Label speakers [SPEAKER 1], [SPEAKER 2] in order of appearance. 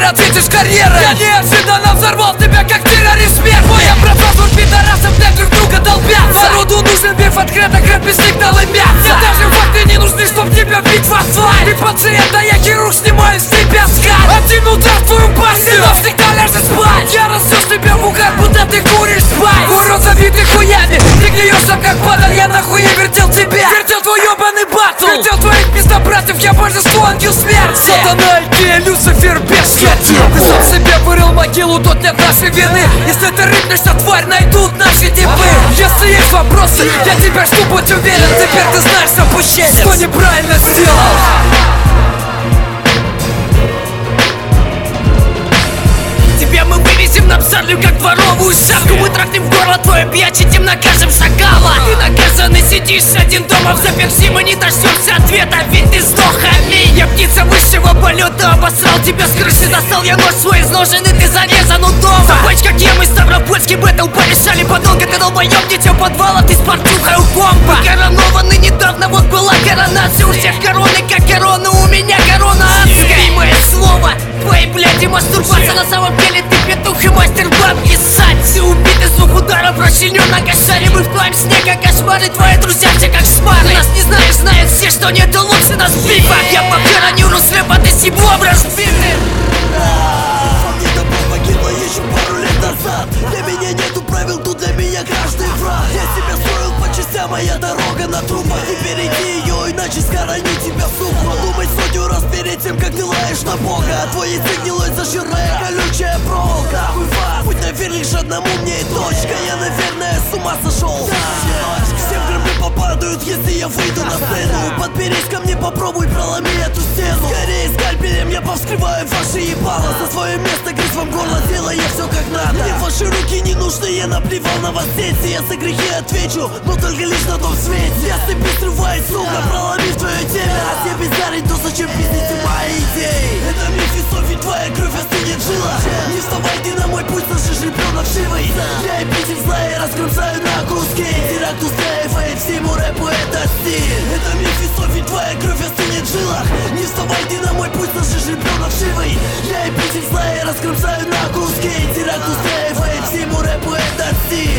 [SPEAKER 1] ответишь карьерой. Я неожиданно взорвал тебя, как террорист смерть. Моя братва тут пидорасов для друг друга долбятся. Народу нужен биф открыто, рэп без сигнала мяса. Мне даже факты не нужны, чтоб тебя бить в асфальт. Ты пациент, а я хирург, снимаю с тебя скальп. Один удар в твою башню, ты навсегда ляжешь спать. Я разнес тебя в угар, будто ты куришь спайс. Урод забитый хуями, ты гниешься как падаль. Я нахуй вертел тебя, вертел твой ебаный батл, вертел твоих пиздобратьев, я божество, ангел смерти. Сатана, Икея, Люцифер, бесхотел. Ты сам себе вырыл могилу, тут нет нашей вины. Если ты рыпнешься, тварь, найдут наши типы. Если есть вопросы, я тебя жду, будь уверен. Теперь ты знаешь, опущенец, что неправильно сделал. Тебя мы вывезем на псарню, как дворовую шапку. Мы трахнем в горло твое бьячи, тем накажем шакала. Ты наказанный, сидишь один дома взаперти. Мы не дождемся ответа, ведь ты сдох, аминь. Я птица высшего полета, обосрал тебя с крыши. Достал я нож свой из ножен, и ты зарезан у дома. Собачь, как я, мы ставропольский бэтл порешали подолго. Ты долбоёб, дитя подвала, ты с портухой у компа. Мы коронованы недавно, вот была коронация. У всех короны, как корона, у меня корона адская. И мое слово, твои бляди мастурбация. На самом деле ты петух и мастер бабки ссать. Ты убит из двух ударов, расчленен на кошаре. Мы в твоем сне как кошмары, твои друзья все как шмары. Ты нас не знаешь, знают все, что нету лучше нас в бифах. Я похороню Русрэпа, ты себе образ бифный.
[SPEAKER 2] Фамилия погибла еще пару лет назад. Для меня нету правил, тут для меня каждый враг. Я себя строил по частям, моя дорога на трупах. Не перейди ее, иначе схороню тебя, сука. Подумай сотню раз перед тем, как ты лаешь на Бога. А твой язык гнилой зажирая, колючая проволока. Путь наверх лишь одному мне и точка. Я, наверное, с ума сошел. Все в гробы попадают, если я выйду на сцену. Подберись ко мне, попробуй, проломи эту стену. Скорее скальпелем я повскрываю ваши ебала. За свое место грызь вам горло, делай я все как надо. Мне ваши руки не нужны, я наплевал на вас сети. Я за грехи отвечу, но только лишь на том свете. Я с цепи срываюсь, сука, проломив твое тело. Раз я бездарен, то зачем пиздите мои идеи? Это миф и Софи, твоя кровь остынет жила. Не вставай ты на мой путь, сожжешь ребенок живый. Я эпитет зла, я раскромсаю на куски. Теракт устраивает всему рэпу этот стиль. Это миф и Софи, твоя кровь остынет в жилах. Не вставай ты на мой путь, сожжешь ребенок живый. Я эпитет зла, я раскромсаю на куски. Теракт устраивает всему рэпу этот стиль.